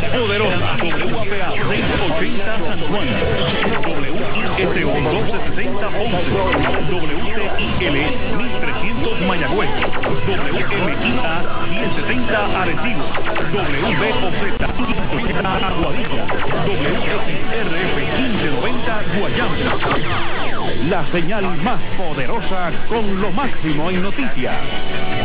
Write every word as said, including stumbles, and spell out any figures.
poderosa. W A P A seiscientos ochenta San Juan. W I S O doce sesenta Ponce. W T I L mil trescientos Mayagüez. W M I A diez setenta Arecibo. W B O Z quince ochenta Aguadilla. W X R F quince noventa Guayama. La señal más poderosa con lo máximo en noticias.